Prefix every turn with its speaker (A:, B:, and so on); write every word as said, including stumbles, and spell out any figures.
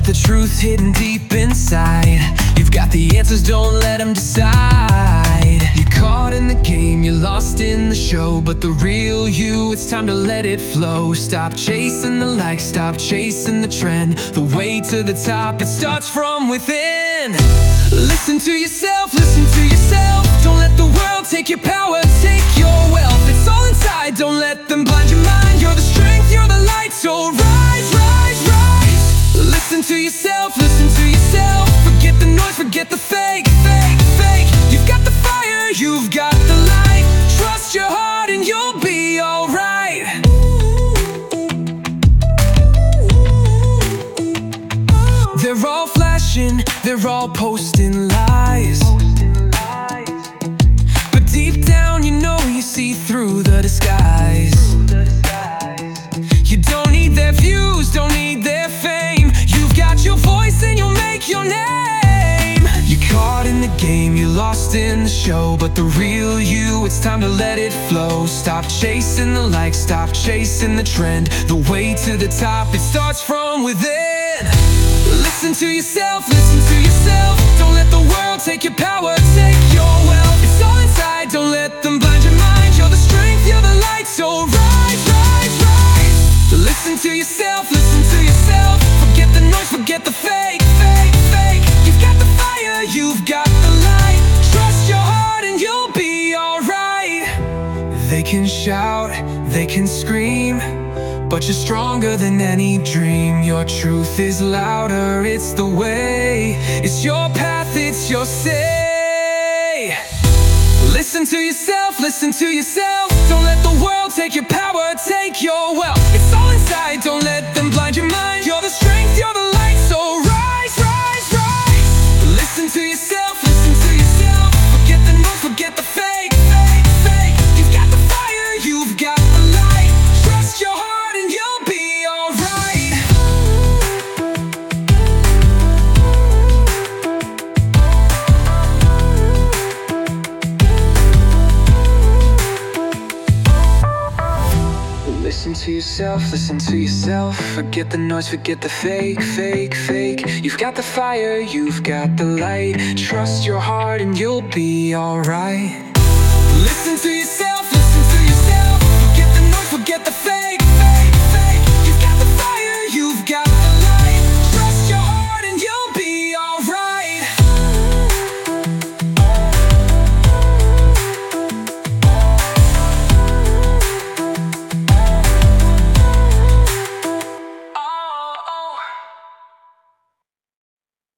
A: the truth hidden deep inside. You've got the answers, don't let them decide. You're caught in the game, you're lost in the show, but the real you, it's time to let it flow. Stop chasing the likes, stop chasing the trend. The way to the top, it starts from within. Listen to yourself, listen to yourself. Don't let the world take your power, take your wealth. It's all inside, don't let them blind your mind. You're the strength, you're the light, so rise, rise, rise. Listen to yourself, listen to yourself. Forget the noise, forget the fake, fake, fake. You've got the fire, you've got the light. Trust your heart and you'll be alright. They're all flashing, they're all posting lies, but deep down you know you see through the disguise. You don't need their views, don't need their fame. You've got your voice and you'll make your name. You're caught in the game, you're lost in the show, but the real you, it's time to let it flow. Stop chasing the likes, stop chasing the trend. The way to the top, it starts from within. Listen to yourself, listen to yourself. Don't let the world take your power, take your wealth. It's all inside, don't let them blind your mind. You're the strength, you're the light, so rise, rise, rise. Listen to yourself, listen to yourself. Forget the noise, forget the fake, fake, fake. You've got the fire, you've got the light. Trust your heart and you'll be alright. They can shout, they can scream, but you're stronger than any dream. Your truth is louder, it's the way. It's your path, it's your say. Listen to yourself, listen to yourself. Don't let the world take your power, take your wealth. It's all inside, don't let them blind your mind. You're the strength, you're the light, so rise, rise, rise. Listen to yourself, listen to yourself. Forget the noise, forget the fake, fake, fake. You've got the fire, you've got the light. Trust your heart and you'll be alright. Listen to yourself, listen to yourself. Forget the noise, forget the fake, fake, fake. You've got the fire, you've got the light. Trust your heart and you'll be alright. Listen to yourself, listen to yourself. Forget the noise, forget the fake.